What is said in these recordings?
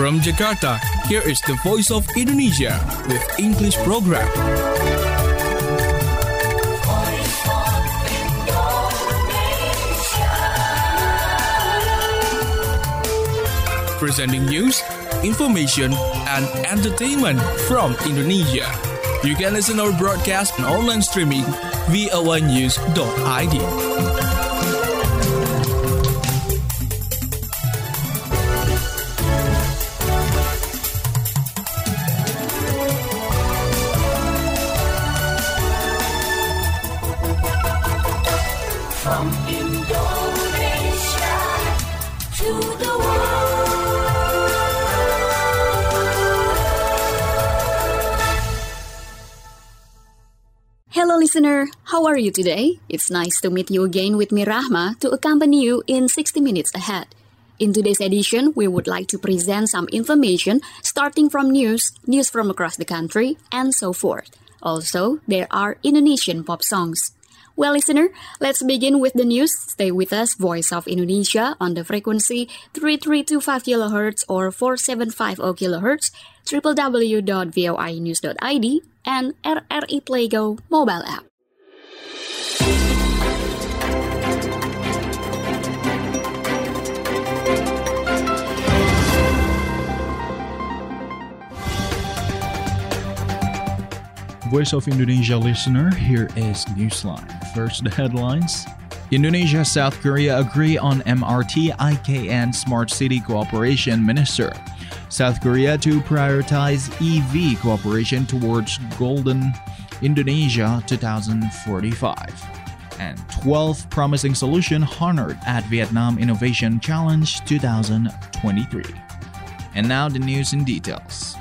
From Jakarta, here is the Voice of Indonesia with English program. Presenting news, information, and entertainment from Indonesia. You can listen our broadcast and online streaming via voanews.id. From Indonesia to the world. Hello listener, how are you today? It's nice to meet you again with me Rahma to accompany you in 60 minutes ahead. In today's edition, we would like to present some information starting from news from across the country, and so forth. Also, there are Indonesian pop songs. Well, listener, let's begin with the news. Stay with us, Voice of Indonesia, on the frequency 3325 kHz or 4750 kHz, www.voinews.id, and RRI Playgo mobile app. Voice of Indonesia listener, here is Newsline. First, the headlines. Indonesia, South Korea agree on MRT, IKN Smart City Cooperation Minister. South Korea to prioritize EV cooperation towards Golden Indonesia 2045. And 12 promising solution honored at Vietnam Innovation Challenge 2023. And now the news in details.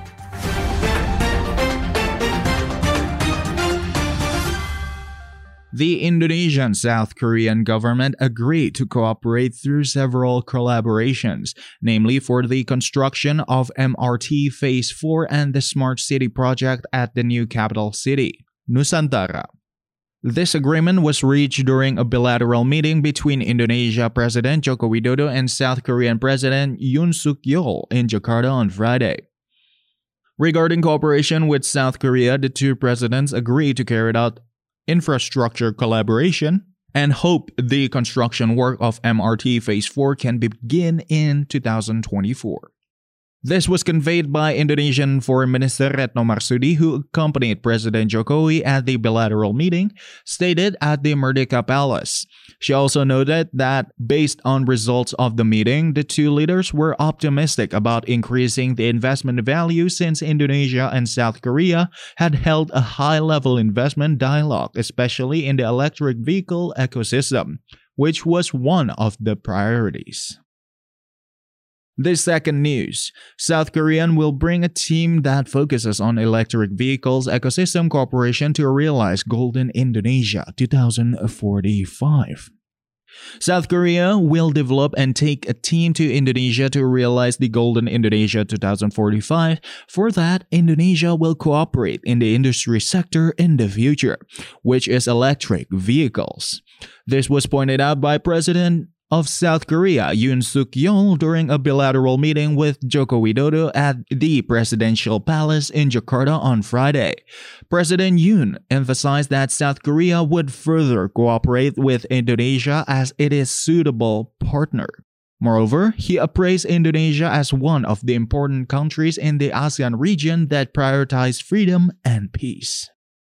The Indonesian South Korean government agreed to cooperate through several collaborations, namely for the construction of MRT Phase 4 and the Smart City project at the new capital city, Nusantara. This agreement was reached during a bilateral meeting between Indonesia President Joko Widodo and South Korean President Yoon Suk Yeol in Jakarta on Friday. Regarding cooperation with South Korea, the two presidents agreed to carry out infrastructure collaboration and hope the construction work of MRT Phase 4 can begin in 2024. This was conveyed by Indonesian Foreign Minister Retno Marsudi, who accompanied President Jokowi at the bilateral meeting, stated at the Merdeka Palace. She also noted that based on results of the meeting, the two leaders were optimistic about increasing the investment value since Indonesia and South Korea had held a high-level investment dialogue, especially in the electric vehicle ecosystem, which was one of the priorities. The second news, South Korea will bring a team that focuses on electric vehicles ecosystem cooperation to realize Golden Indonesia 2045. South Korea will develop and take a team to Indonesia to realize the Golden Indonesia 2045. For that, Indonesia will cooperate in the industry sector in the future, which is electric vehicles. This was pointed out by President of South Korea, Yoon Suk Yeol, during a bilateral meeting with Joko Widodo at the Presidential Palace in Jakarta on Friday. President Yoon emphasized that South Korea would further cooperate with Indonesia as it is a suitable partner. Moreover, he appraised Indonesia as one of the important countries in the ASEAN region that prioritize freedom and peace.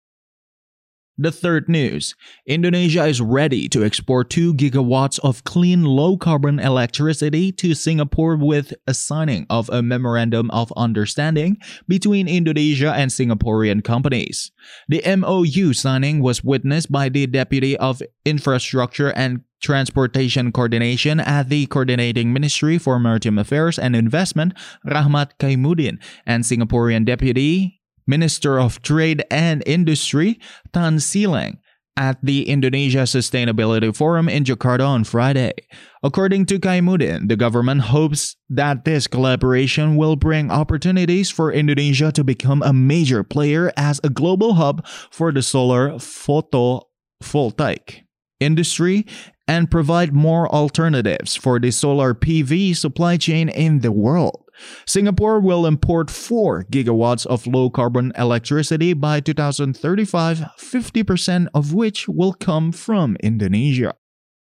The third news, Indonesia is ready to export 2 gigawatts of clean low-carbon electricity to Singapore with a signing of a Memorandum of Understanding between Indonesia and Singaporean companies. The MOU signing was witnessed by the Deputy of Infrastructure and Transportation Coordination at the Coordinating Ministry for Maritime Affairs and Investment, Rahmat Kaimuddin, and Singaporean Deputy Minister of Trade and Industry, Tan Sileng, at the Indonesia Sustainability Forum in Jakarta on Friday. According to Kaimuddin, the government hopes that this collaboration will bring opportunities for Indonesia to become a major player as a global hub for the solar photovoltaic industry and provide more alternatives for the solar PV supply chain in the world. Singapore will import 4 gigawatts of low-carbon electricity by 2035, 50% of which will come from Indonesia.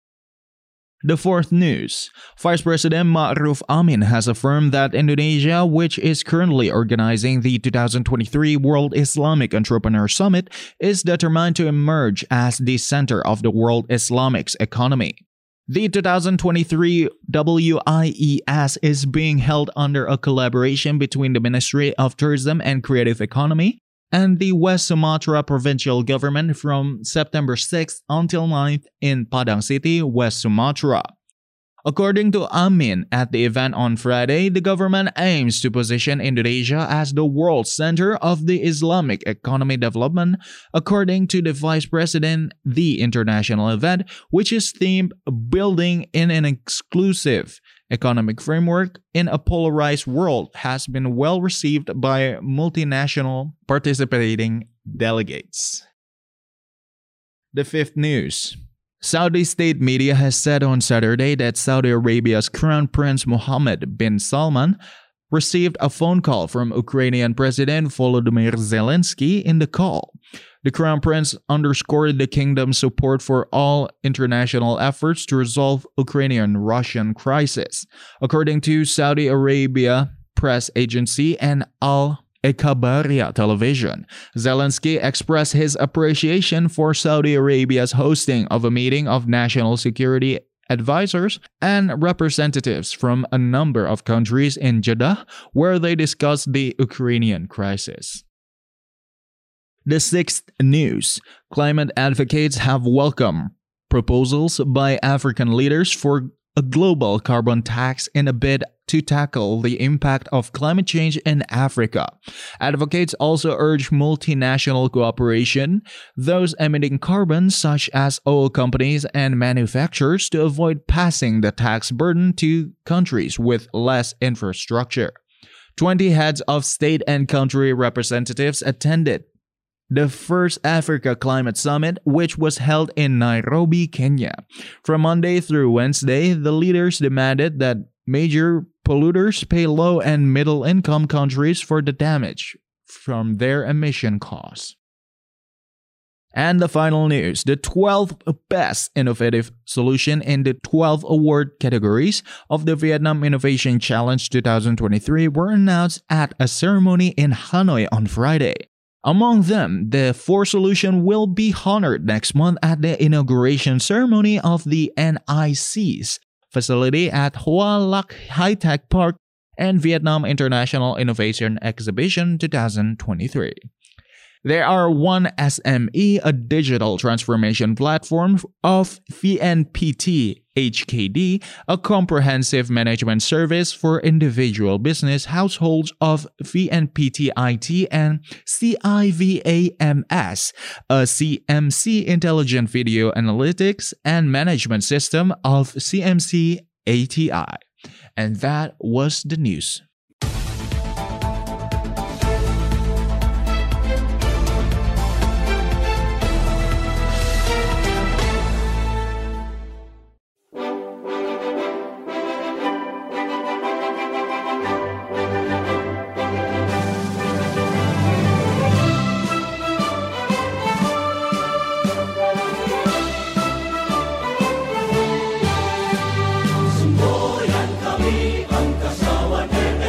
The fourth news. Vice President Ma'ruf Amin has affirmed that Indonesia, which is currently organizing the 2023 World Islamic Entrepreneur Summit, is determined to emerge as the center of the world Islamics economy. The 2023 WIES is being held under a collaboration between the Ministry of Tourism and Creative Economy and the West Sumatra Provincial Government from September 6th until 9th in Padang City, West Sumatra. According to Amin at the event on Friday, the government aims to position Indonesia as the world center of the Islamic economy development. According to the Vice President, the international event, which is themed Building in an Exclusive Economic Framework in a Polarized World, has been well received by multinational participating delegates. The fifth news. Saudi state media has said on Saturday that Saudi Arabia's Crown Prince Mohammed bin Salman received a phone call from Ukrainian President Volodymyr Zelensky. In the call, the Crown Prince underscored the kingdom's support for all international efforts to resolve Ukrainian-Russian crisis. According to Saudi Arabia press agency and Al-Ekabaria television, Zelensky expressed his appreciation for Saudi Arabia's hosting of a meeting of national security advisors and representatives from a number of countries in Jeddah, where they discussed the Ukrainian crisis. The sixth news. Climate advocates have welcomed proposals by African leaders for a global carbon tax in a bid to tackle the impact of climate change in Africa. Advocates also urge multinational cooperation, those emitting carbon such as oil companies and manufacturers, to avoid passing the tax burden to countries with less infrastructure. 20 heads of state and country representatives attended the first Africa Climate Summit, which was held in Nairobi, Kenya. From Monday through Wednesday, the leaders demanded that major polluters pay low and middle-income countries for the damage from their emission costs. And the final news, the 12th best innovative solution in the 12 award categories of the Vietnam Innovation Challenge 2023 were announced at a ceremony in Hanoi on Friday. Among them, the 4 solutions will be honored next month at the inauguration ceremony of the NIC's facility at Hoa Lac High Tech Park and Vietnam International Innovation Exhibition 2023. There are 1 SME, a digital transformation platform of VNPT HKD, a comprehensive management service for individual business households of VNPT IT, and CIVAMS, a CMC intelligent video analytics and management system of CMC ATI. And that was the news. Semboyan kami angkasa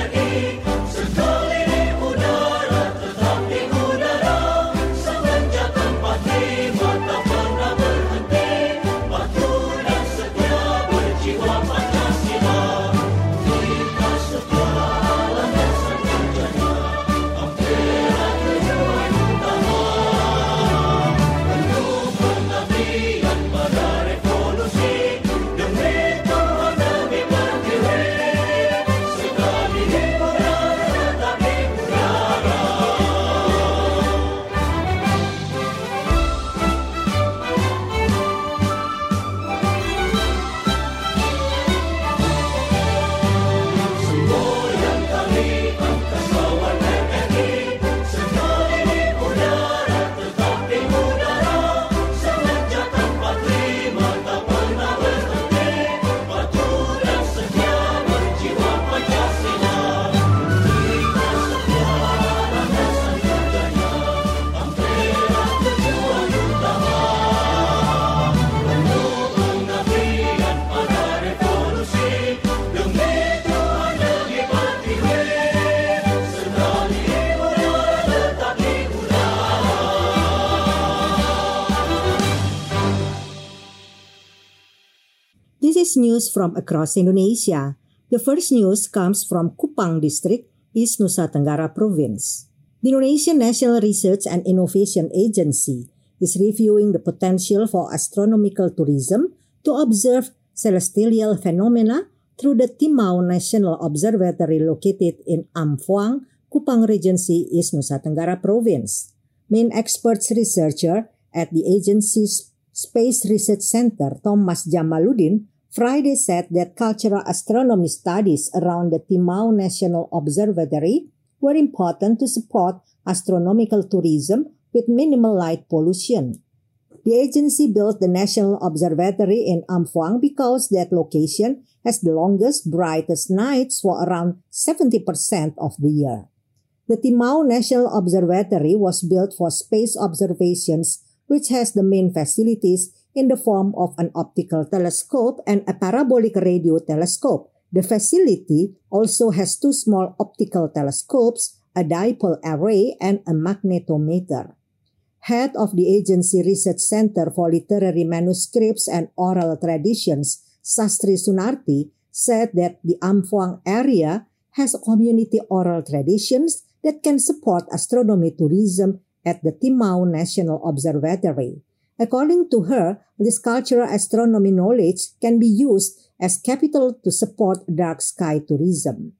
is news from across Indonesia. The first news comes from Kupang District, East Nusa Tenggara Province. The Indonesian National Research and Innovation Agency is reviewing the potential for astronomical tourism to observe celestial phenomena through the Timau National Observatory located in Amphoang, Kupang Regency, East Nusa Tenggara Province. Main experts researcher at the agency's Space Research Center, Thomas Jamaluddin, Friday said that cultural astronomy studies around the Timau National Observatory were important to support astronomical tourism with minimal light pollution. The agency built the National Observatory in Amphoang because that location has the longest, brightest nights for around 70% of the year. The Timau National Observatory was built for space observations, which has the main facilities in the form of an optical telescope and a parabolic radio telescope. The facility also has two small optical telescopes, a dipole array, and a magnetometer. Head of the agency Research Center for Literary Manuscripts and Oral Traditions, Sastri Sunarti, said that the Amphoang area has community oral traditions that can support astronomy tourism at the Timau National Observatory. According to her, this cultural astronomy knowledge can be used as capital to support dark sky tourism.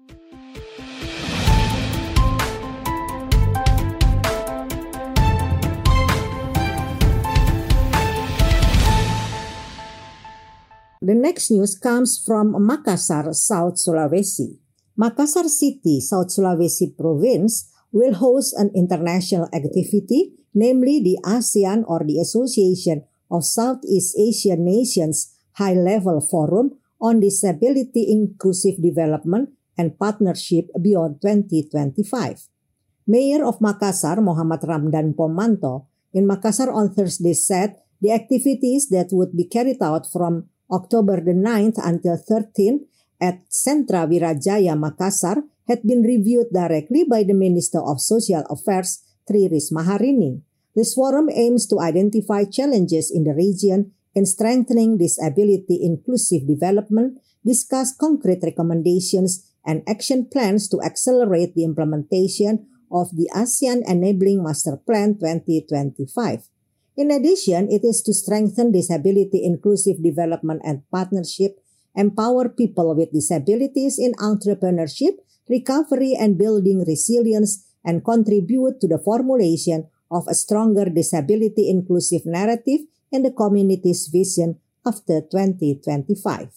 The next news comes from Makassar, South Sulawesi. Makassar City, South Sulawesi Province, will host an international activity, namely the ASEAN or the Association of Southeast Asian Nations High-Level Forum on Disability Inclusive Development and Partnership Beyond 2025. Mayor of Makassar, Muhammad Ramdan Pomanto, in Makassar on Thursday said the activities that would be carried out from October the 9th until 13th at Sentra Wirajaya Makassar had been reviewed directly by the Minister of Social Affairs, Tri Risma Harini. This forum aims to identify challenges in the region in strengthening disability inclusive development, discuss concrete recommendations and action plans to accelerate the implementation of the ASEAN Enabling Master Plan 2025. In addition, it is to strengthen disability inclusive development and partnership, empower people with disabilities in entrepreneurship, recovery and building resilience, and contribute to the formulation of a stronger disability inclusive narrative in the community's vision after 2025.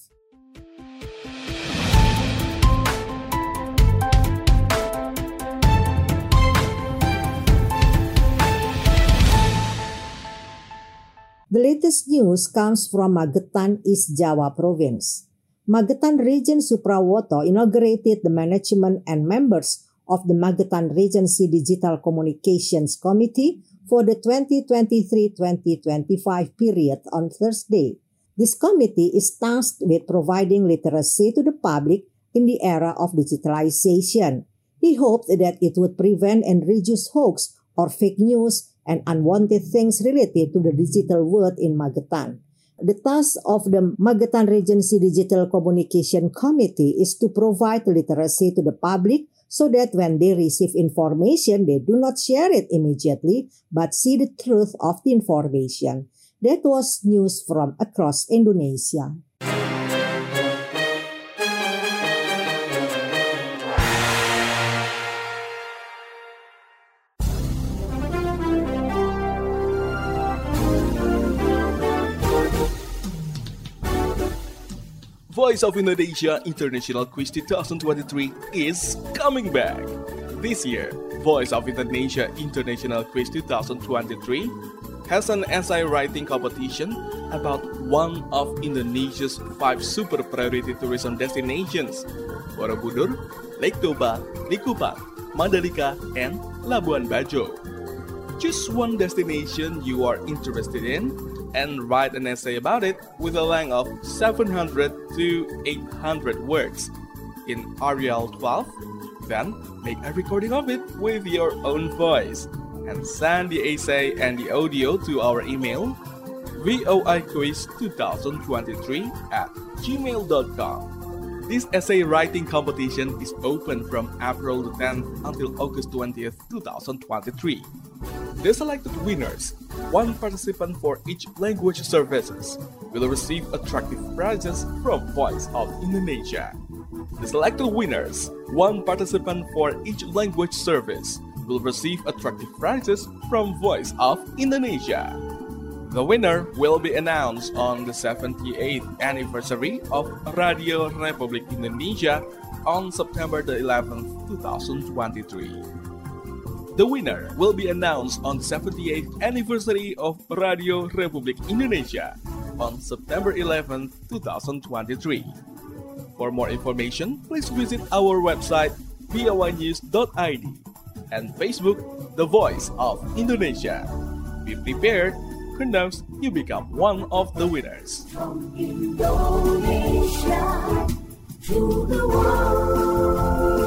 The latest news comes from Magetan, East Java Province. Magetan Region Suprawoto inaugurated the management and members of the Magetan Regency Digital Communications Committee for the 2023-2025 period on Thursday. This committee is tasked with providing literacy to the public in the era of digitalization. He hoped that it would prevent and reduce hoax or fake news and unwanted things related to the digital world in Magetan. The task of the Magetan Regency Digital Communication Committee is to provide literacy to the public so that when they receive information, they do not share it immediately, but see the truth of the information. That was news from across Indonesia. Voice of Indonesia International Quiz 2023 is coming back. This year, Voice of Indonesia International Quiz 2023 has an essay writing competition about one of Indonesia's 5 super priority tourism destinations: Borobudur, Lake Toba, Likupang, Mandalika, and Labuan Bajo. Choose one destination you are interested in and write an essay about it with a length of 700 to 800 words in Arial 12. Then make a recording of it with your own voice and send the essay and the audio to our email voiquiz2023@gmail.com. This essay writing competition is open from April the 10th until August 20th, 2023. The selected winners, one participant for each language services, will receive attractive prizes from Voice of Indonesia. The selected winners, one participant for each language service, will receive attractive prizes from Voice of Indonesia. The winner will be announced on the 78th anniversary of Radio Republik Indonesia on September the 11th, 2023. The winner will be announced on the 78th anniversary of Radio Republik Indonesia on September 11th, 2023. For more information, please visit our website voinews.id and Facebook The Voice of Indonesia. Be prepared, who knows you become one of the winners. From Indonesia to the world.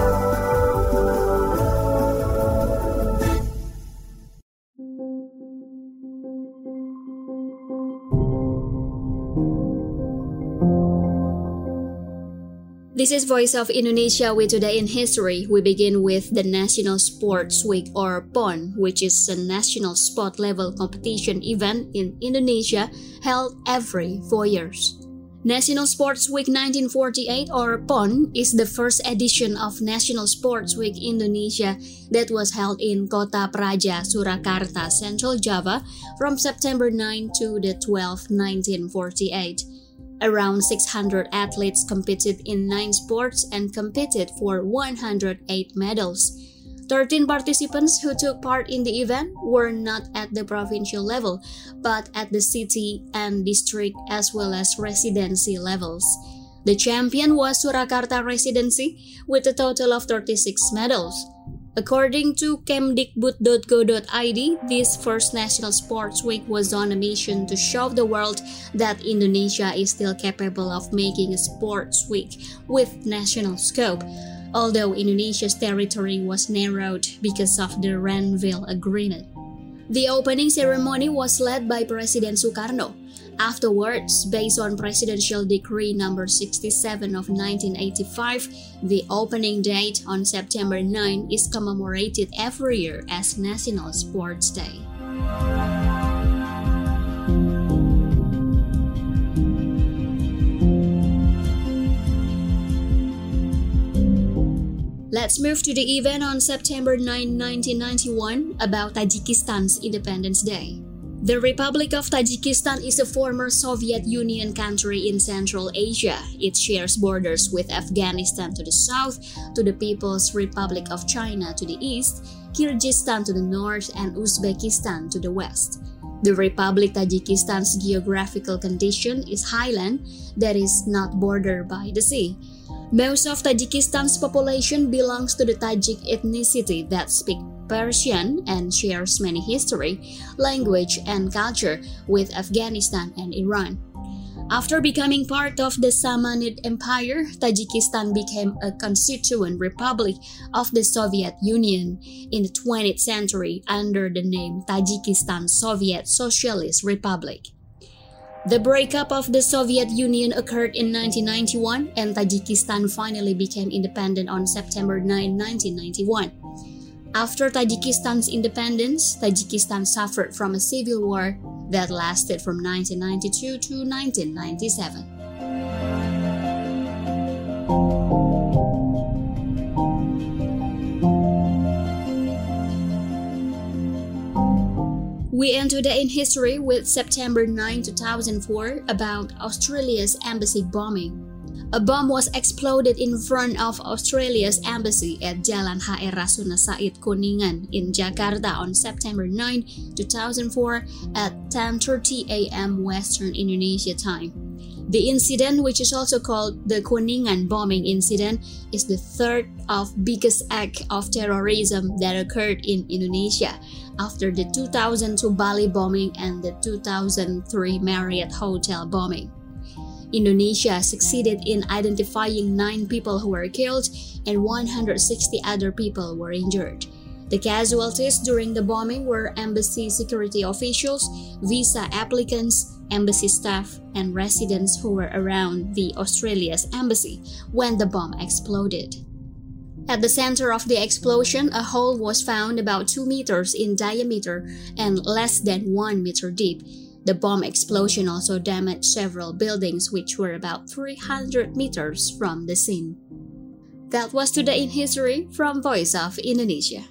This is Voice of Indonesia with Today in History. We begin with the National Sports Week or PON, which is a national sport level competition event in Indonesia held every 4 years. National Sports Week 1948 or PON is the first edition of National Sports Week Indonesia that was held in Kota Praja, Surakarta, Central Java from September 9 to the 12th, 1948. Around 600 athletes competed in 9 sports and competed for 108 medals. 13 participants who took part in the event were not at the provincial level, but at the city and district as well as residency levels. The champion was Surakarta Residency with a total of 36 medals. According to kemdikbud.go.id, this first National Sports Week was on a mission to show the world that Indonesia is still capable of making a sports week with national scope, although Indonesia's territory was narrowed because of the Renville Agreement. The opening ceremony was led by President Sukarno. Afterwards, based on Presidential Decree No. 67 of 1985, the opening date on September 9 is commemorated every year as National Sports Day. Let's move to the event on September 9, 1991 about Tajikistan's Independence Day. The Republic of Tajikistan is a former Soviet Union country in Central Asia. It shares borders with Afghanistan to the south, to the People's Republic of China to the east, Kyrgyzstan to the north, and Uzbekistan to the west. The Republic Tajikistan's geographical condition is highland that is not bordered by the sea. Most of Tajikistan's population belongs to the Tajik ethnicity that speak Persian and shares many history, language, and culture with Afghanistan and Iran. After becoming part of the Samanid Empire, Tajikistan became a constituent republic of the Soviet Union in the 20th century under the name Tajikistan Soviet Socialist Republic. The breakup of the Soviet Union occurred in 1991, and Tajikistan finally became independent on September 9, 1991. After Tajikistan's independence, Tajikistan suffered from a civil war that lasted from 1992 to 1997. We end today in history with September 9, 2004 about Australia's embassy bombing. A bomb was exploded in front of Australia's embassy at Jalan HR Rasuna Said Kuningan in Jakarta on September 9, 2004 at 10:30 a.m. Western Indonesia time. The incident, which is also called the Kuningan bombing incident, is the third of biggest act of terrorism that occurred in Indonesia after the 2002 Bali bombing and the 2003 Marriott Hotel bombing. Indonesia succeeded in identifying 9 people who were killed and 160 other people were injured. The casualties during the bombing were embassy security officials, visa applicants, embassy staff, and residents who were around the Australia's embassy when the bomb exploded. At the center of the explosion, a hole was found about 2 meters in diameter and less than 1 meter deep. The bomb explosion also damaged several buildings which were about 300 meters from the scene. That was Today in History from Voice of Indonesia.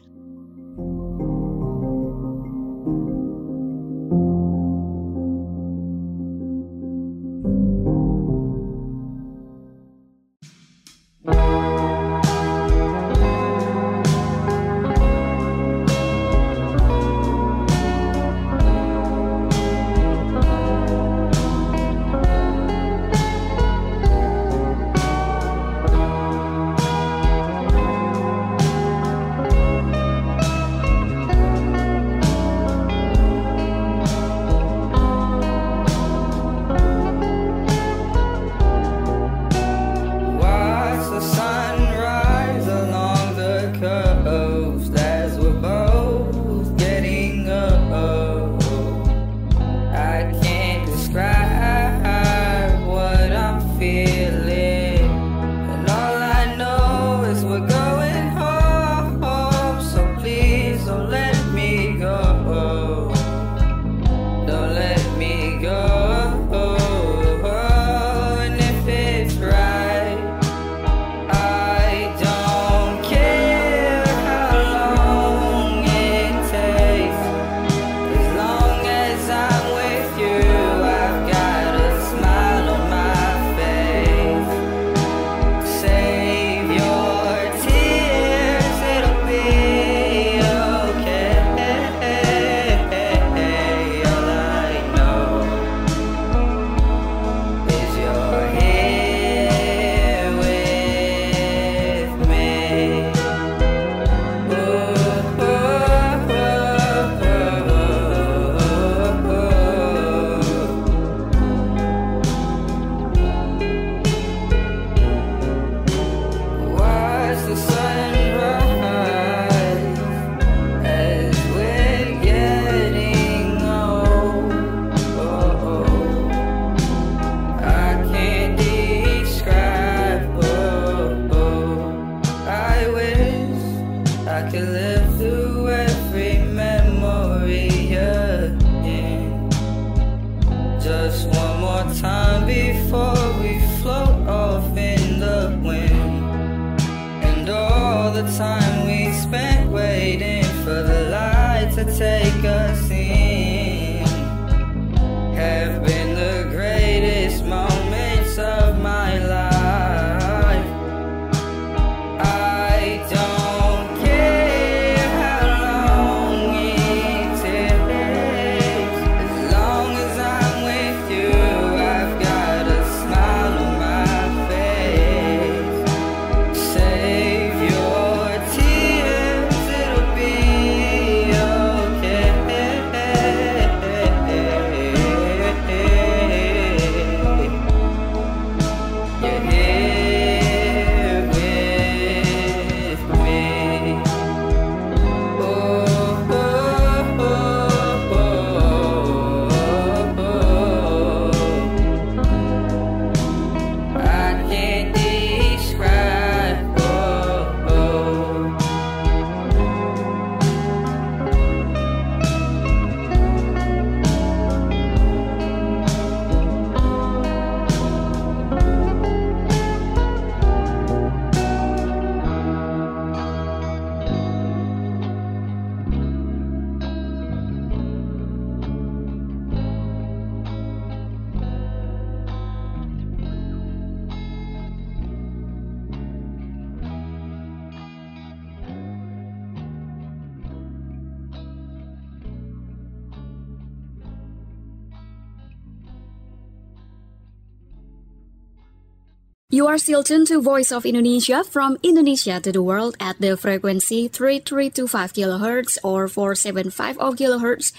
You are still tuned to Voice of Indonesia from Indonesia to the world at the frequency 3325 kHz or 4750 kHz,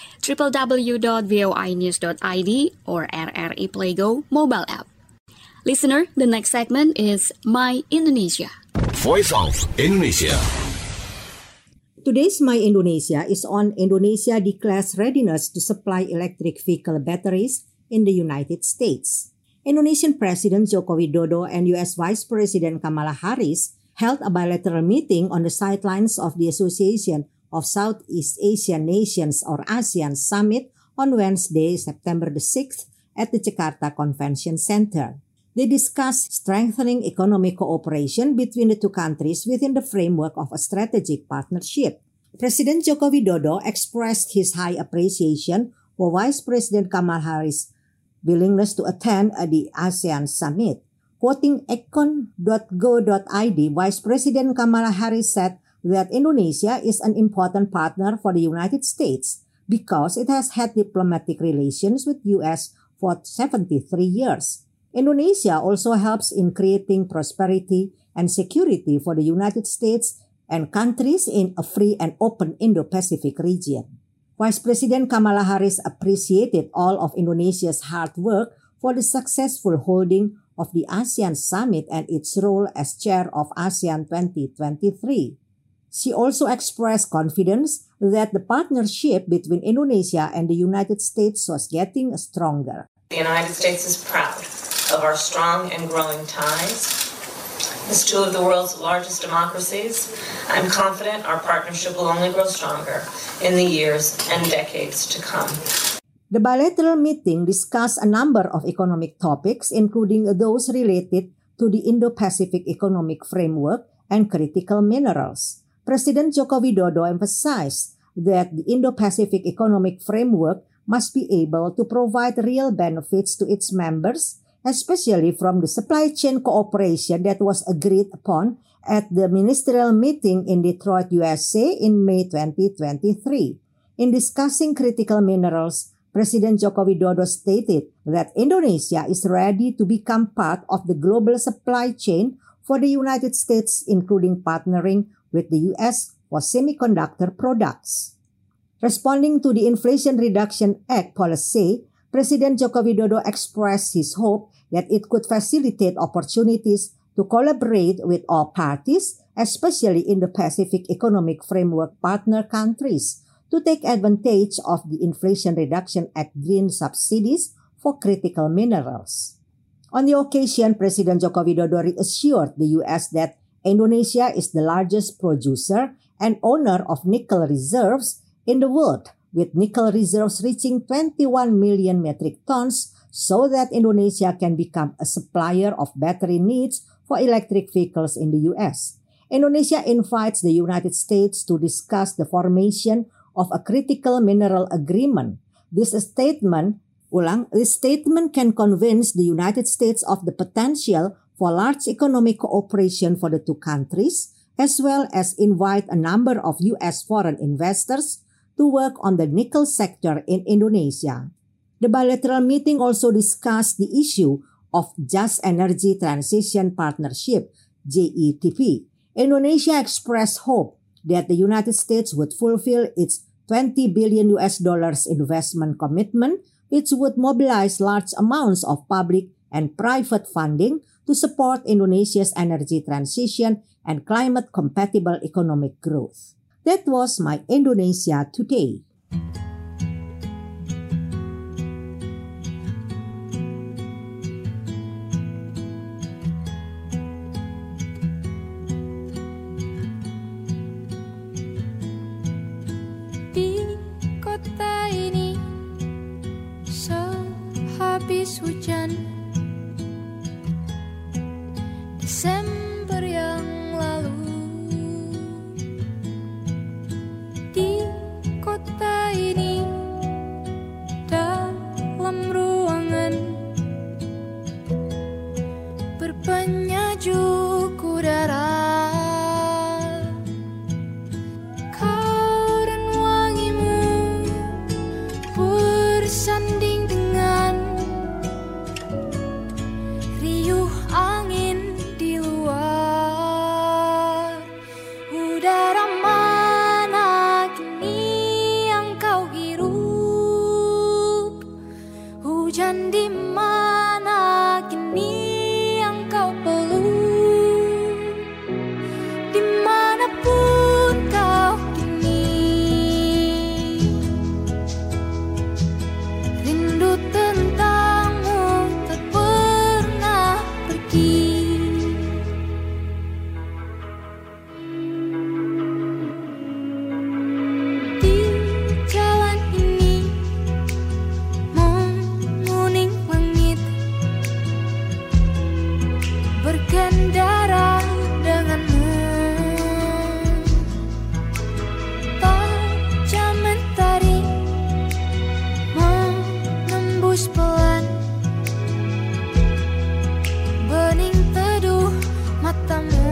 www.voinews.id or RRI Playgo mobile app. Listener, the next segment is My Indonesia. Voice of Indonesia. Today's My Indonesia is on Indonesia declares readiness to supply electric vehicle batteries in the United States. Indonesian President Joko Widodo and U.S. Vice President Kamala Harris held a bilateral meeting on the sidelines of the Association of Southeast Asian Nations or ASEAN Summit on Wednesday, September the 6th at the Jakarta Convention Center. They discussed strengthening economic cooperation between the two countries within the framework of a strategic partnership. President Joko Widodo expressed his high appreciation for Vice President Kamala Harris' willingness to attend the ASEAN Summit. Quoting econ.go.id, Vice President Kamala Harris said that Indonesia is an important partner for the United States because it has had diplomatic relations with U.S. for 73 years. Indonesia also helps in creating prosperity and security for the United States and countries in a free and open Indo-Pacific region. Vice President Kamala Harris appreciated all of Indonesia's hard work for the successful holding of the ASEAN Summit and its role as chair of ASEAN 2023. She also expressed confidence that the partnership between Indonesia and the United States was getting stronger. The United States is proud of our strong and growing ties. As two of the world's largest democracies, I'm confident our partnership will only grow stronger in the years and decades to come. The bilateral meeting discussed a number of economic topics, including those related to the Indo-Pacific Economic Framework and critical minerals. President Joko Widodo emphasized that the Indo-Pacific Economic Framework must be able to provide real benefits to its members, especially from the supply chain cooperation that was agreed upon at the ministerial meeting in Detroit, USA in May 2023. In discussing critical minerals, President Joko Widodo stated that Indonesia is ready to become part of the global supply chain for the United States, including partnering with the U.S. for semiconductor products. Responding to the Inflation Reduction Act policy, President Joko Widodo expressed his hope that it could facilitate opportunities to collaborate with all parties, especially in the Pacific Economic Framework partner countries, to take advantage of the Inflation Reduction Act green subsidies for critical minerals. On the occasion, President Joko Widodo reassured the U.S. that Indonesia is the largest producer and owner of nickel reserves in the world, with nickel reserves reaching 21 million metric tons, so that Indonesia can become a supplier of battery needs for electric vehicles in the U.S. Indonesia invites the United States to discuss the formation of a critical mineral agreement. This statement can convince the United States of the potential for large economic cooperation for the two countries, as well as invite a number of U.S. foreign investors to work on the nickel sector in Indonesia. The bilateral meeting also discussed the issue of Just Energy Transition Partnership, JETP. Indonesia expressed hope that the United States would fulfill its $20 billion investment commitment, which would mobilize large amounts of public and private funding to support Indonesia's energy transition and climate-compatible economic growth. That was My Indonesia Today. Di kota ini sehabis hujan Desember yang lalu, di kota ini dalam ruangan berpenyajuk udara. Kau dan wangimu bersanding dengan hembus pelan, bening teduh matamu.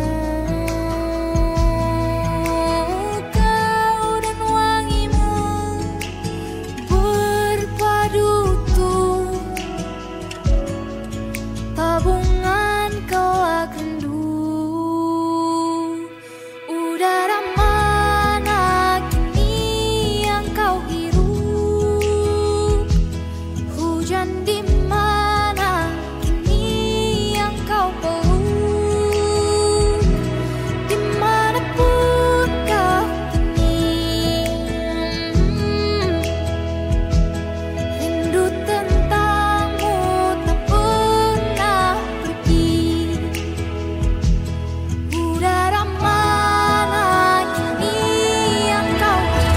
Kau dan wangimu berpadu tuh, tabungan kelak rindu. Udara mana kini yang kau hirup? Hujan di mana kini yang kau peluk? Dimanapun kau kini, rindu tentangmu tak pernah pergi. Udara mana kini yang kau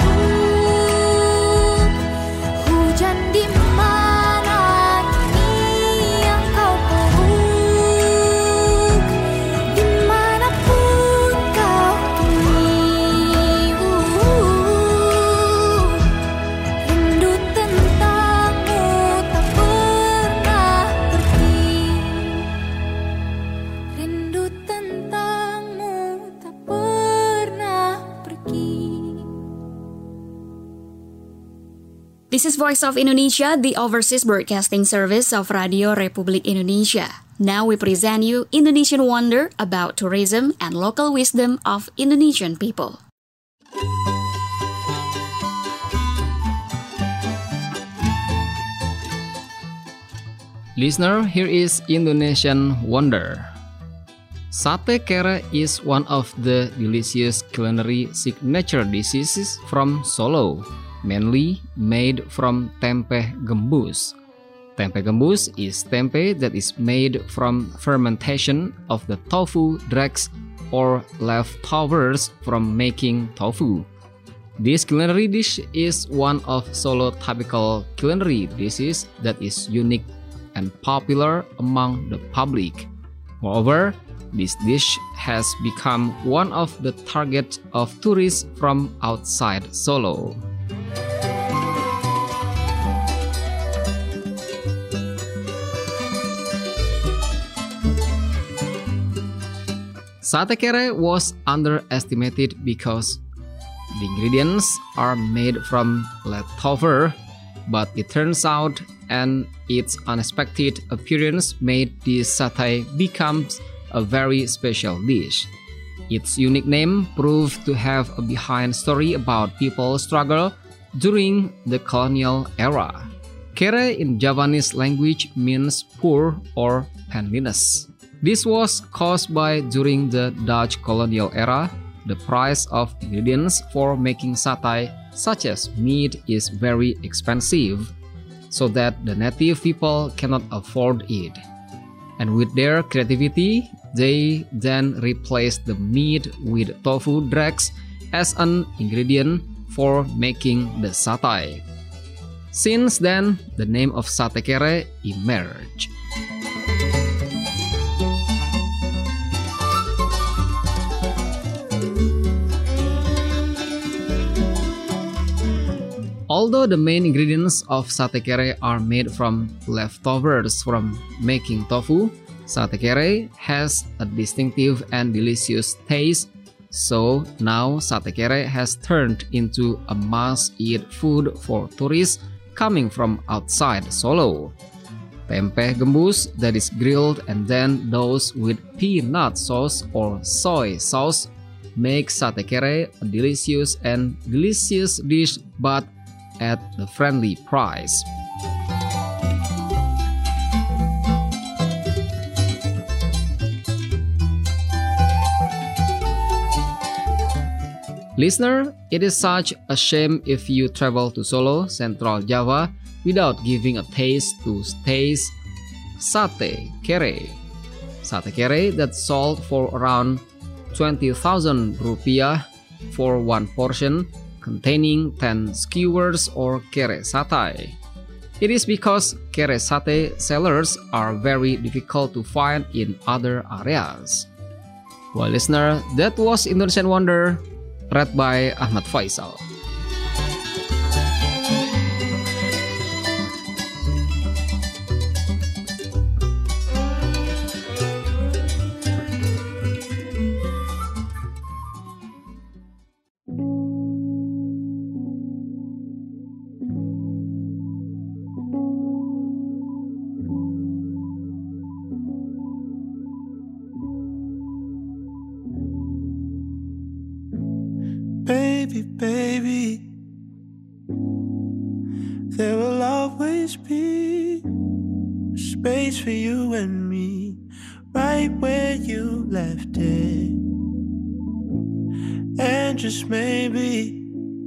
hirup? Hujan di mana kini yang kau peluk? Dimanapun kau kini, rindu tentangmu tak pernah pergi. Rindu tentangmu tak pernah pergi. This is Voice of Indonesia, the overseas broadcasting service of Radio Republik Indonesia. Now we present you Indonesian Wonder about tourism and local wisdom of Indonesian people. Listener, here is Indonesian Wonder. Sate kere is one of the delicious culinary signature dishes from Solo, mainly made from tempe gembus. Tempe gembus is tempe that is made from fermentation of the tofu dregs or leftovers from making tofu. This culinary dish is one of Solo typical culinary dishes that is unique and popular among the public. Moreover, this dish has become one of the target of tourists from outside Solo. Sate kere was underestimated because the ingredients are made from leftover, but it turns out and its unexpected appearance made this satay becomes a very special dish. Its unique name proved to have a behind story about people's struggle during the colonial era. Kere in Javanese language means poor or penniless. This was caused by during the Dutch colonial era, the price of ingredients for making satay, such as meat, is very expensive, so that the native people cannot afford it. And with their creativity, they then replaced the meat with tofu dregs as an ingredient for making the satay. Since then, the name of sate kere emerged. Although the main ingredients of sate kere are made from leftovers from making tofu, sate kere has a distinctive and delicious taste. So now sate kere has turned into a must-eat food for tourists coming from outside Solo. Tempe gembus that is grilled and then dosed with peanut sauce or soy sauce makes sate kere a delicious dish, but at the friendly price. Listener, it is such a shame if you travel to Solo, Central Java, without giving a taste to taste sate kere. Sate kere that sold for around 20,000 rupiah for one portion, containing 10 skewers or kere satay. It is because kere satay sellers are very difficult to find in other areas. Well, listener, that was Indonesian Wonder, read by Ahmad Faisal. maybe, baby, there will always be space for you and me, right where you left it. And just maybe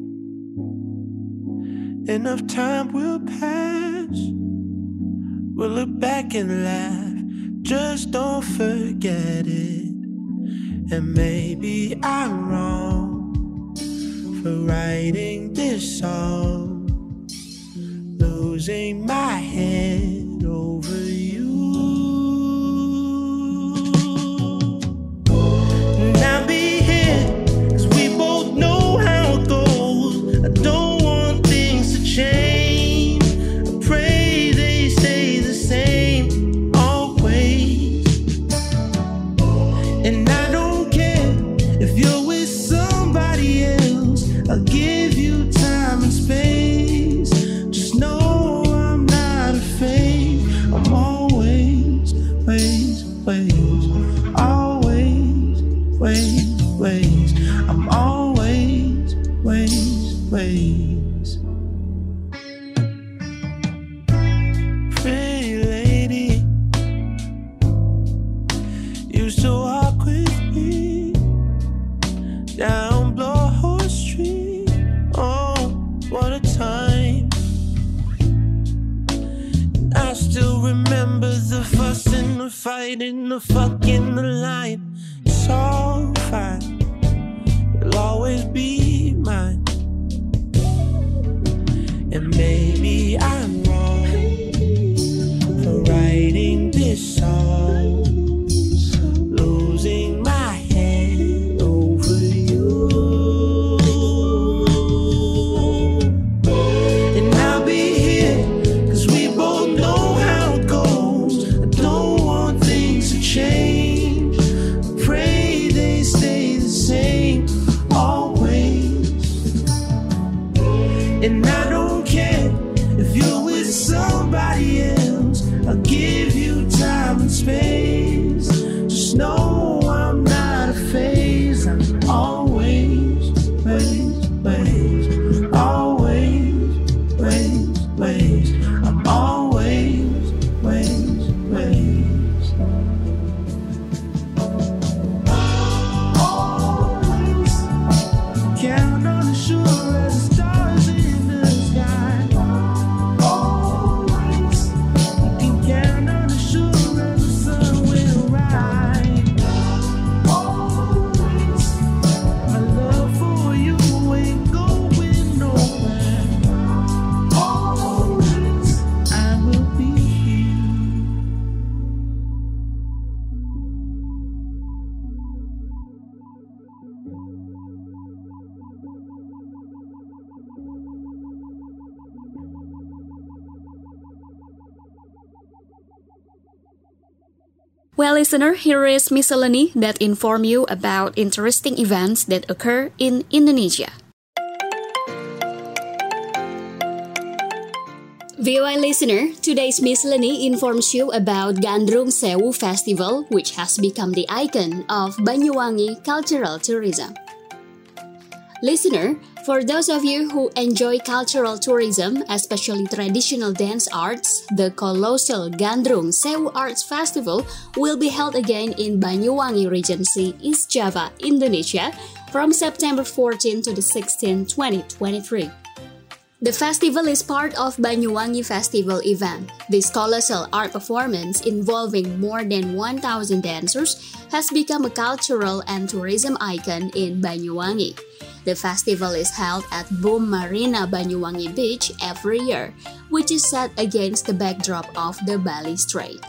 enough time will pass, we'll look back and laugh, just don't forget it. And maybe I'm wrong for writing this song, losing my head over you. And I'll be here, 'cause we both know how it goes. I don't want things to change, I pray they stay the same always. And I don't care if you're with somebody else, I'll give you time and space. Just know I'm not afraid, I'm always, always, I'm always, Pretty lady, used to walk with me down Blowhole Street. Oh, what a time. I still remember the fuss and the fight and the fucking the line. It's all fine, you'll always be mine. And maybe I'm wrong for writing this song, losing my head over you. And I'll be here, 'cause we both know how it goes. I don't want things to change, I pray they stay the same always. And I don't care if you're with somebody else, I'll give you time and space. Just know I'm not a phase, I'm always, I'm always, count on the shore as the stars in the sky. Always, you can count on the shore as the sun will rise. Always, my love for you ain't going nowhere. Always, I will be here. Well, listener, here is miscellany that inform you about interesting events that occur in Indonesia. VOA listener, today's miscellany informs you about Gandrung Sewu Festival, which has become the icon of Banyuwangi cultural tourism. Listener, for those of you who enjoy cultural tourism, especially traditional dance arts, the colossal Gandrung Sewu Arts Festival will be held again in Banyuwangi Regency, East Java, Indonesia, from September 14 to the 16, 2023. The festival is part of Banyuwangi Festival event. This colossal art performance involving more than 1,000 dancers has become a cultural and tourism icon in Banyuwangi. The festival is held at Boom Marina Banyuwangi Beach every year, which is set against the backdrop of the Bali Strait.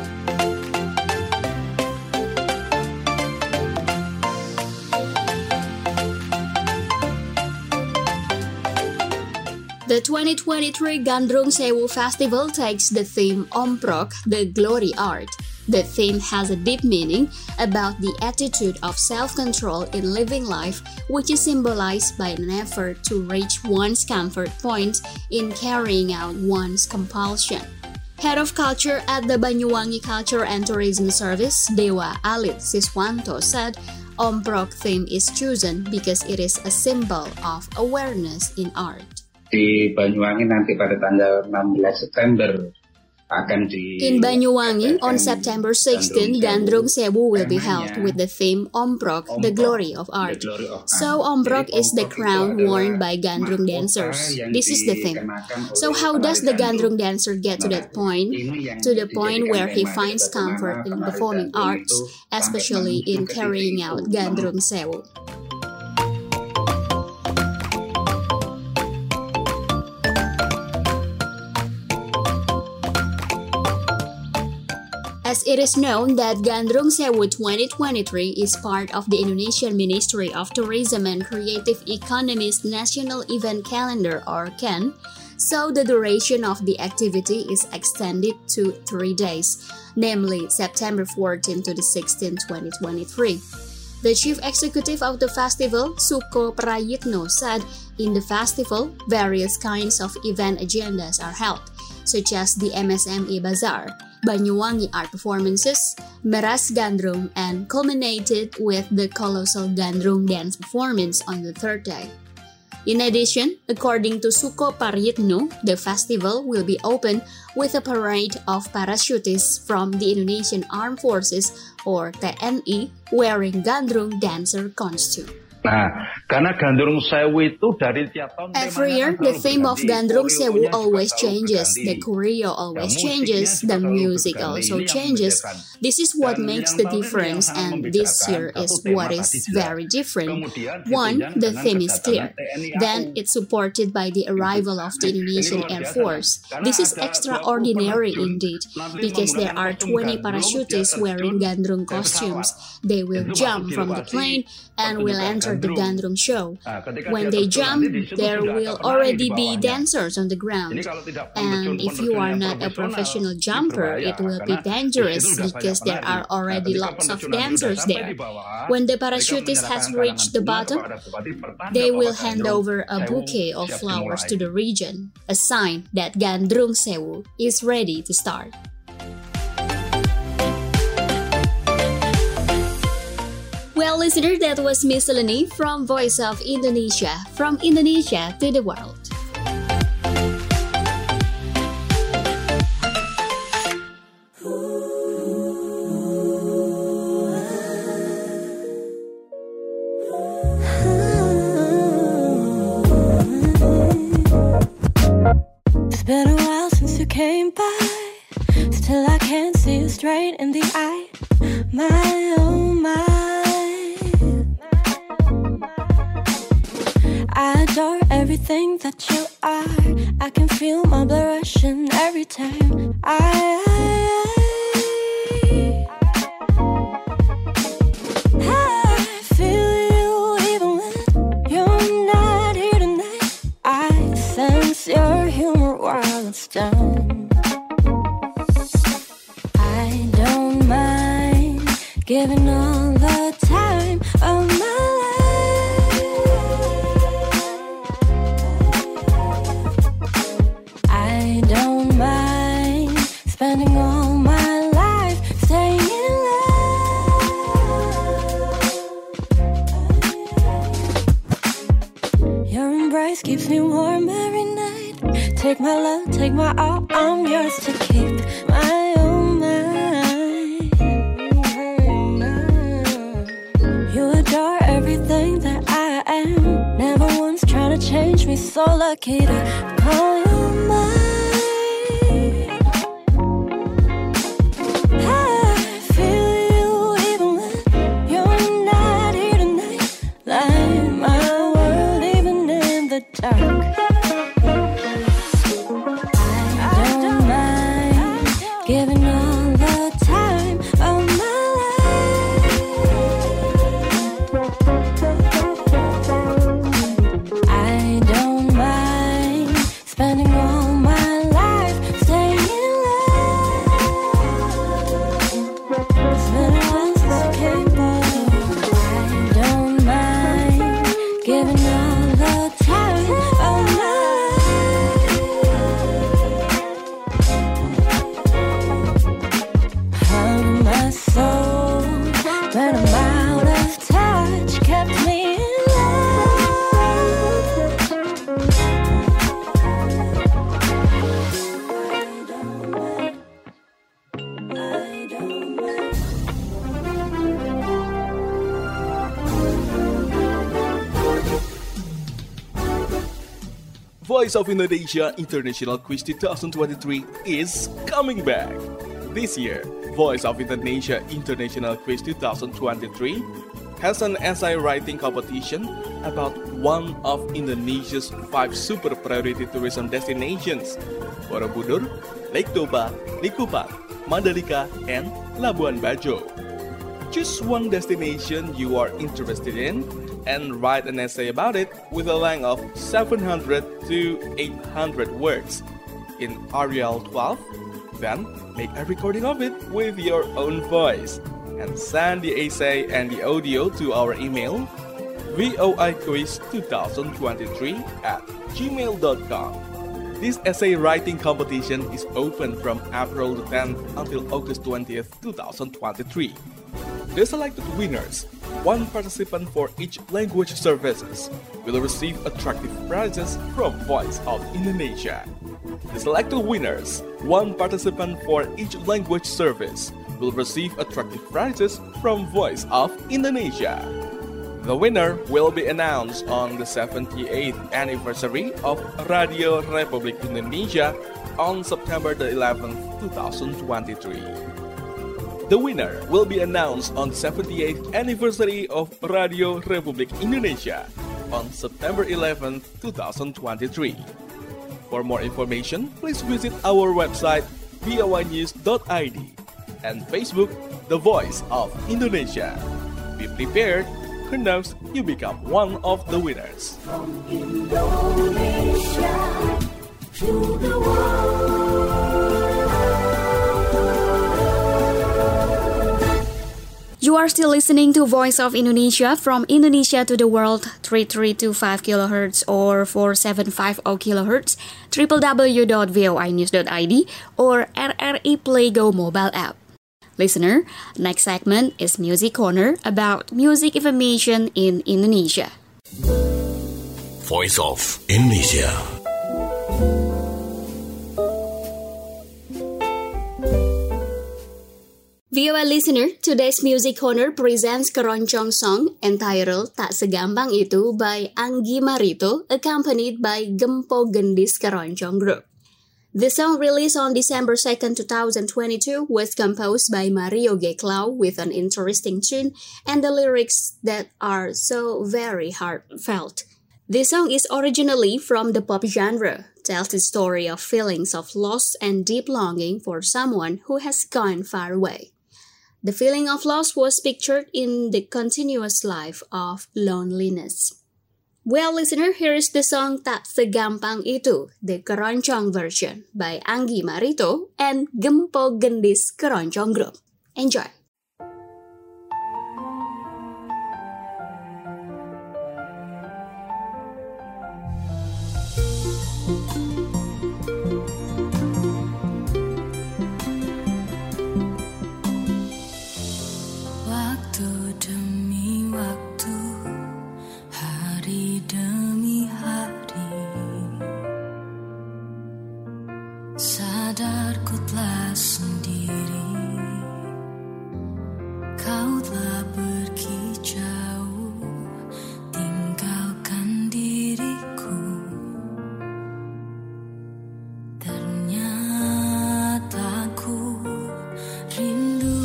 The 2023 Gandrung Sewu Festival takes the theme Omprok, the Glory Art. The theme has a deep meaning about the attitude of self-control in living life, which is symbolized by an effort to reach one's comfort point in carrying out one's compulsion. Head of Culture at the Banyuwangi Culture and Tourism Service, Dewa Alit Siswanto, said, Omprok theme is chosen because it is a symbol of awareness in art. Di Banyuwangi nanti pada tanggal 16 September akan di... In Banyuwangi, on September 16, Gandrung Sewu will be held with the theme Omprok, the glory of art. So Omprok is the crown worn by Gandrung dancers. This is the theme. So how does the Gandrung dancer get to that point? To the point where he finds comfort in performing arts, especially in carrying out Gandrung Sewu. As it is known that Gandrung Sewu 2023 is part of the Indonesian Ministry of Tourism and Creative Economy's National Event Calendar or CEN, so the duration of the activity is extended to 3 days, namely September 14 to the 16, 2023. The chief executive of the festival, Suko Prayitno, said in the festival, various kinds of event agendas are held, such as the MSME Bazaar, Banyuwangi art performances, Meras Gandrung, and culminated with the colossal Gandrung dance performance on the third day. In addition, according to Suko Prayitno, the festival will be open with a parade of parachutists from the Indonesian Armed Forces or TNI wearing Gandrung dancer costume. Nah, karena Gandrung Sewu itu dari tiap tahun every year, the theme of Gandrung Sewu always changes, the choreo always changes, the music also changes. This is what makes the difference, and this year is what is very different. One, the theme is clear. Then, it's supported by the arrival of the Indonesian Air Force. This is extraordinary indeed, because there are 20 parachutists wearing Gandrung costumes. They will jump from the plane and will enter the Gandrung show. When they jump, there will already be dancers on the ground. And if you are not a professional jumper, it will be dangerous because there are already lots of dancers there. When the parachutist has reached the bottom, they will hand over a bouquet of flowers to the region, a sign that Gandrung Sewu is ready to start. Well, listener, that was Miscellany from Voice of Indonesia, from Indonesia to the world. It's been a while since you came by. Still I can't see you straight in the eye. My oh my, I adore everything that you are. I can feel my blood rushing every time I feel you even when you're not here tonight. I sense your humor while it's done. I don't mind giving all the time of my spending all my life staying in love. Your embrace keeps me warm every night. Take my love, take my all, I'm yours to keep. My oh my, you adore everything that I am. Never once trying to change me, so lucky to call you mine. Spending all my Voice of Indonesia International Quiz 2023 is coming back. This year, Voice of Indonesia International Quiz 2023 has an essay writing competition about one of Indonesia's 5 super priority tourism destinations: Borobudur, Lake Toba, Likupang, Mandalika, and Labuan Bajo. Choose one destination you are interested in and write an essay about it with a length of 700 to 800 words in Arial 12. Then make a recording of it with your own voice and send the essay and the audio to our email voiquiz2023@gmail.com. This essay writing competition is open from April the 10th until August 20th, 2023. The selected winners, one participant for each language services, will receive attractive prizes from Voice of Indonesia. The selected winners, one participant for each language service, will receive attractive prizes from Voice of Indonesia. The winner will be announced on the 78th anniversary of Radio Republik Indonesia on September the 11th, 2023. The winner will be announced on the 78th anniversary of Radio Republik Indonesia on September 11th, 2023. For more information, please visit our website voinews.id and Facebook The Voice of Indonesia. Be prepared, who knows you become one of the winners. From Indonesia to the world. You are still listening to Voice of Indonesia from Indonesia to the World, 3325 kHz or 4750 kHz, www.voinews.id or RRI Play Go mobile app. Listener, next segment is Music Corner about music information in Indonesia. Voice of Indonesia. VOA listener, today's Music Corner presents keroncong song entitled Tak Segampang Itu by Anggi Marito, accompanied by Gempo Gendis Keroncong Group. The song released on December 2nd, 2022 was composed by Mario Geklau with an interesting tune and the lyrics that are so very heartfelt. This song is originally from the pop genre, tells the story of feelings of loss and deep longing for someone who has gone far away. The feeling of loss was pictured in the continuous life of loneliness. Well, listener, here is the song Tak Segampang Itu, the keroncong version by Anggi Marito and Gempo Gendis Keroncong Group. Enjoy! Sadarku telah sendiri, kau telah pergi jauh, tinggalkan diriku. Ternyata ku rindu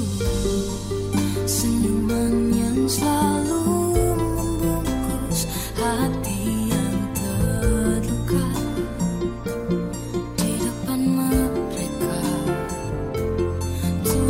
senyuman yang selalu membungkus hati yang terluka. To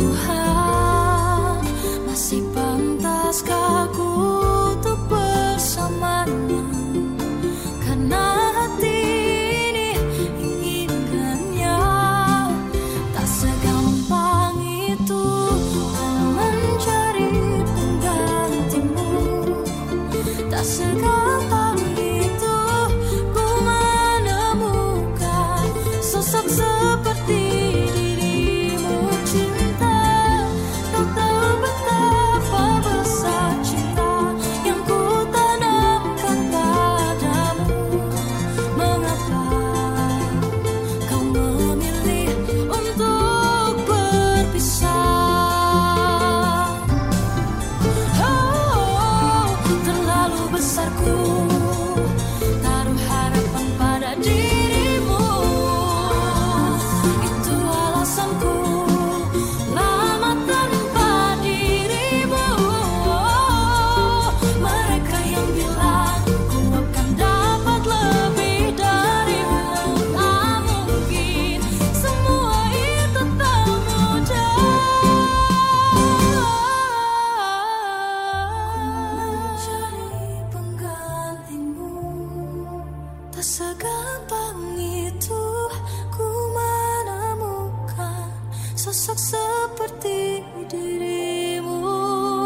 sosok seperti dirimu.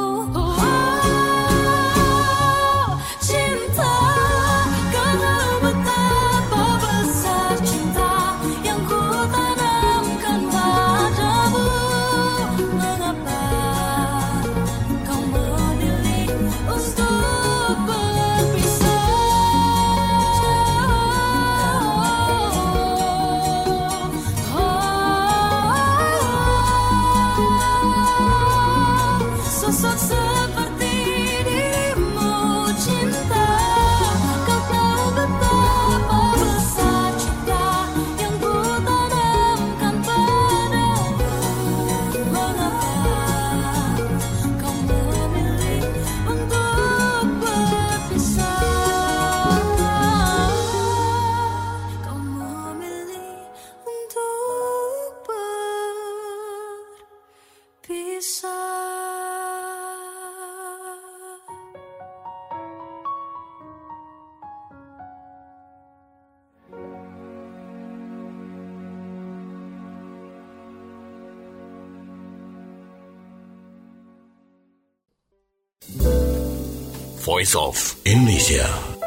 Cinta, karena betapa besar cinta yang ku tanamkan padamu. Mengapa kau memilih untuk berpisah? Sosok seperti dirimu, cinta, kau tahu betapa besar cinta yang ku tanamkan padamu. Mengapa kau memilih untuk berpisah? Kau memilih untuk berpisah. Voice of Indonesia.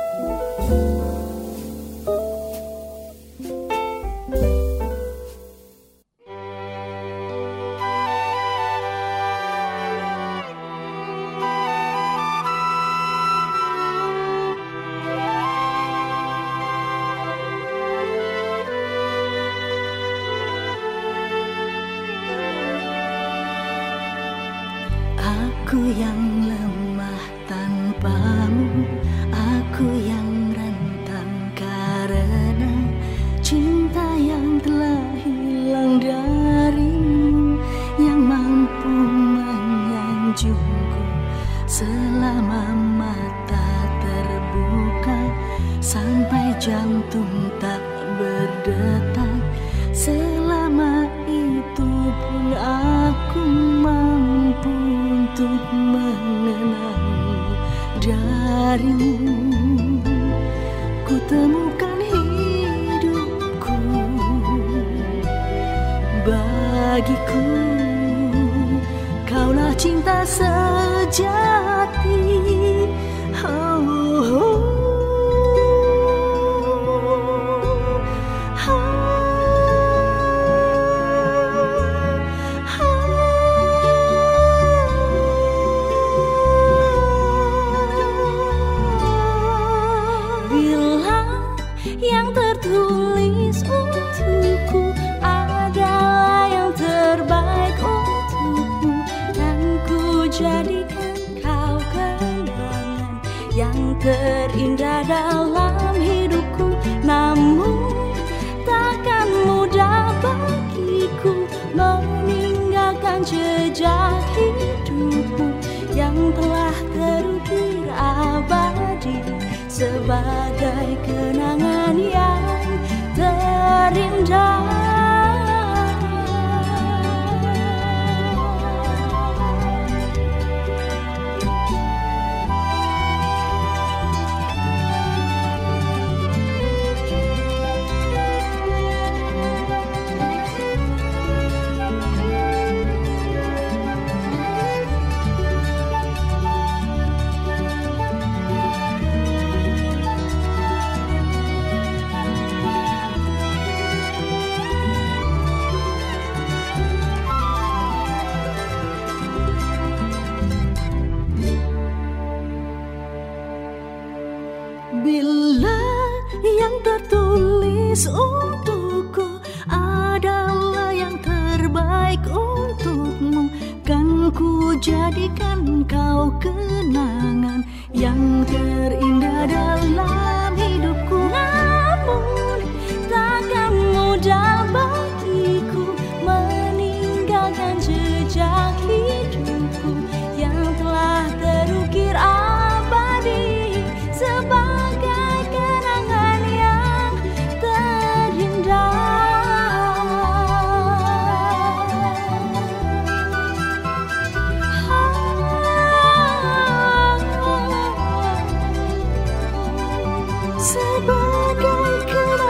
Aku yang lemah tanpamu, aku yang rentan karena cinta yang telah hilang darimu, yang mampu menyanjungku selama mata terbuka, sampai jantung tak berdetak. Selama itu pun aku mampu untuk mengenangmu. Darimu ku temukan hidupku. Bagiku kaulah cinta sejati. Yang tertulis untukku adalah yang terbaik untukmu, dan ku jadikan kau kenangan yang terindah dalam hidupku. Namun takkan mudah bagiku meninggalkan jejak hidupmu yang telah terukir abadi sebagai kenangan yang terindah. Bila yang tertulis untukku adalah yang terbaik untukmu, kan ku jadikan kau kenangan yang terindah dalam hidupku. Namun takkan mudah bagiku meninggalkan jejak hidupku yang telah terukir abadi sebagai kenangan yang terindah. Sebagai kenangan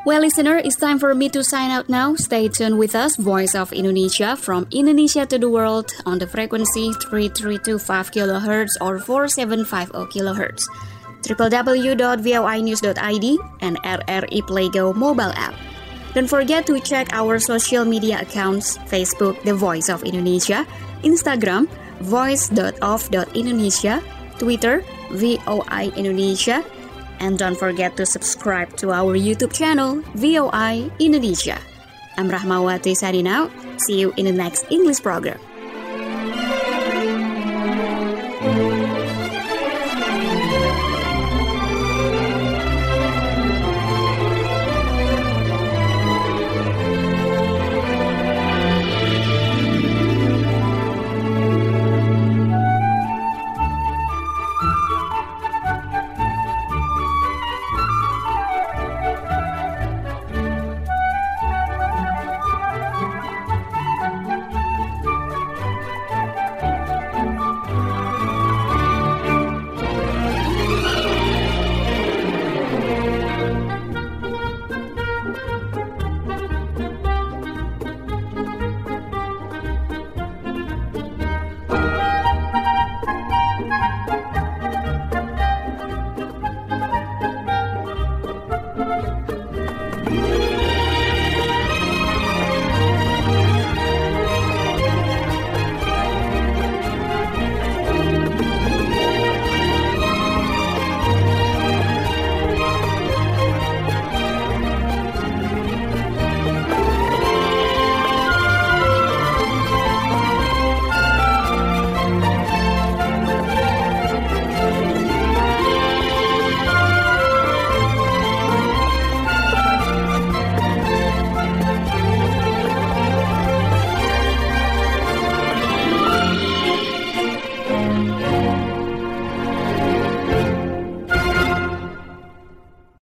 Well, listener, it's time for me to sign out now. Stay tuned with us, Voice of Indonesia, from Indonesia to the world on the frequency 3325 kHz or 4750 kHz. www.voinews.id and RRI Playgo mobile app. Don't forget to check our social media accounts, Facebook, The Voice of Indonesia, Instagram, voice.of.indonesia, Twitter, VOI Indonesia, and don't forget to subscribe to our YouTube channel, VOI Indonesia. I'm Rahmawati signing out. See you in the next English program.